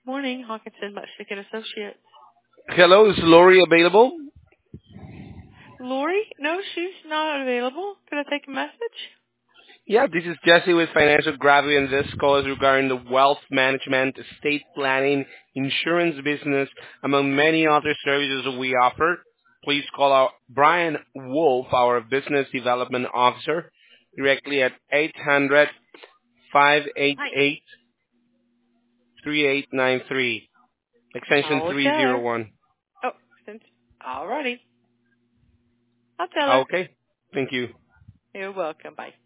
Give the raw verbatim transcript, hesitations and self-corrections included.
Morning, Hawkinson Butchick and Associates. Hello, is Lori available? Lori? No, she's not available. Can I take a message? Yeah, this is Jesse with Financial Gravity, and this call is regarding the wealth management, estate planning, insurance business, among many other services that we offer. Please call out Brian Wolf, our Business Development Officer, directly at eight hundred, five eight Hi. eight, three eight nine three, extension I'll three tell zero her. one. Oh, since alrighty. I'll tell her. Okay, thank you. You're welcome. Bye.